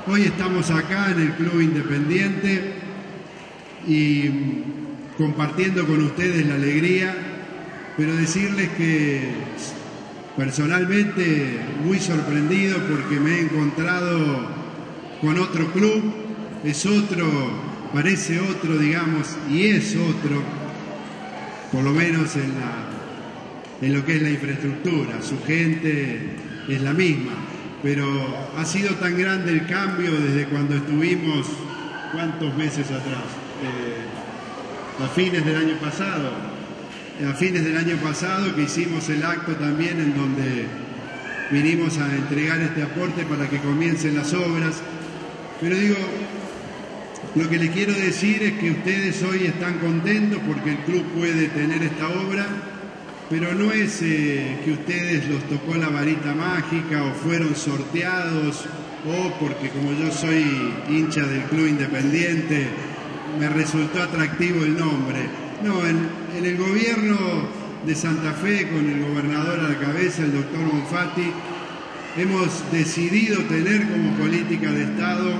Hoy estamos acá en el Club Independiente y compartiendo con ustedes la alegría, pero decirles que personalmente muy sorprendido porque me he encontrado con otro club, es otro, parece otro, digamos, y es otro, por lo menos en lo que es la infraestructura. Su gente es la misma, pero ha sido tan grande el cambio desde cuando estuvimos, ¿cuántos meses atrás? A fines del año pasado, que hicimos el acto también en donde vinimos a entregar este aporte para que comiencen las obras. Pero digo, lo que les quiero decir es que ustedes hoy están contentos porque el club puede tener esta obra, pero no es que ustedes los tocó la varita mágica o fueron sorteados o porque como yo soy hincha del Club Independiente me resultó atractivo el nombre. No, en el gobierno de Santa Fe, con el gobernador a la cabeza, el doctor Bonfatti, hemos decidido tener como política de Estado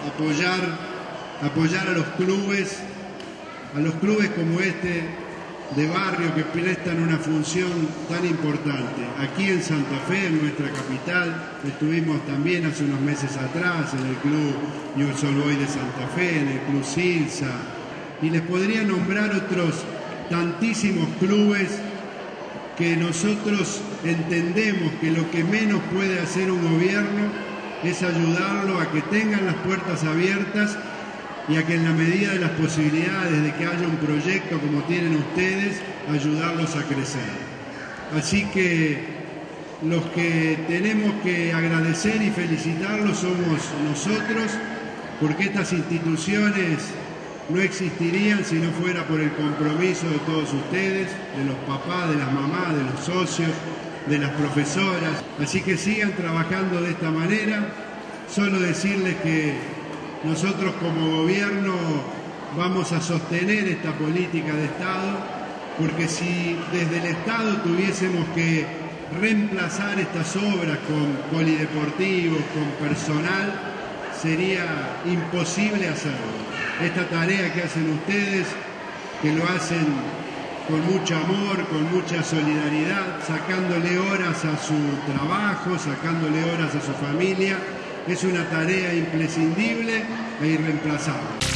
apoyar a los clubes como este de barrio que prestan una función tan importante. Aquí en Santa Fe, en nuestra capital, estuvimos también hace unos meses atrás en el Club Newell's Old Boys de Santa Fe, en el Club Silsa, y les podría nombrar otros tantísimos clubes que nosotros entendemos que lo que menos puede hacer un gobierno es ayudarlo a que tengan las puertas abiertas y a que en la medida de las posibilidades de que haya un proyecto como tienen ustedes, ayudarlos a crecer. Así que los que tenemos que agradecer y felicitarlos somos nosotros, porque estas instituciones no existirían si no fuera por el compromiso de todos ustedes, de los papás, de las mamás, de los socios, de las profesoras. Así que sigan trabajando de esta manera. Solo decirles que nosotros como gobierno vamos a sostener esta política de Estado, porque si desde el Estado tuviésemos que reemplazar estas obras con polideportivos, con personal, sería imposible hacerlo. Esta tarea que hacen ustedes, que lo hacen con mucho amor, con mucha solidaridad, sacándole horas a su trabajo, sacándole horas a su familia, es una tarea imprescindible e irreemplazable.